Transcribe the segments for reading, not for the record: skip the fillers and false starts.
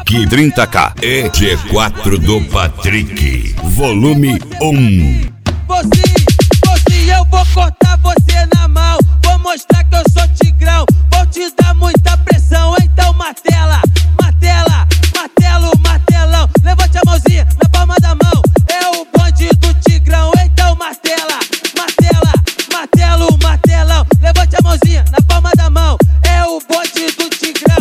Aqui 30K e G4 do Patrick, volume 1. Você, eu vou cortar você na mão. Vou mostrar que eu sou tigrão. Vou te dar muita pressão. Então martela, martela, martelo, martelão. Levante a mãozinha na palma da mão. É o bonde do tigrão. Então martela, martela, martelo, martelão. Levante a mãozinha na palma da mão. É o bonde do tigrão.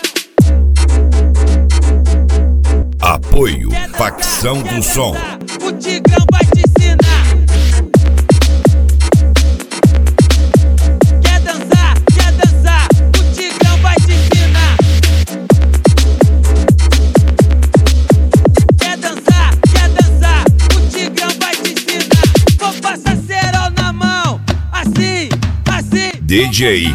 Apoio, facção do som. O tigrão vai te ensinar. Quer dançar, o tigrão vai te ensinar. Quer dançar, o tigrão vai te ensinar. Vou passar cerol na mão, assim, assim. DJ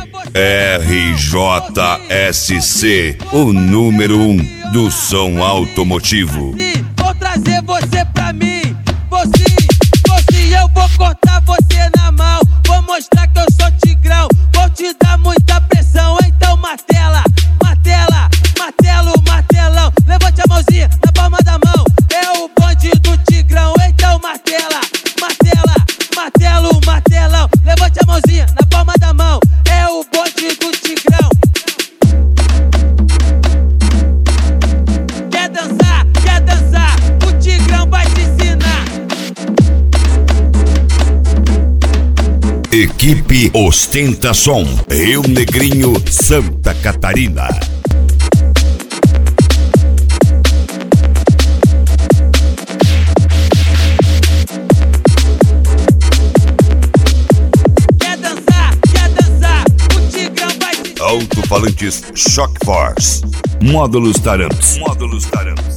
RJSC, o número 1 do som automotivo. Vou trazer você pra mim. Você, eu vou cortar você na mão. Vou mostrar que eu sou tigrão. Vou te dar muita pressão. Então martela, martela, martelo, martelão. Levante a mãozinha na palma da mão. É o bonde do tigrão. Então martela, martela, martelo, martelão. Levante a mãozinha na palma da mão. É o bonde do tigrão. Quer dançar, o tigrão vai te ensinar. Equipe Ostenta Som, Rio Negrinho, Santa Catarina. Quer dançar, o tigrão vai te ensinar. Alto-falantes Shock Force, módulos Taramps.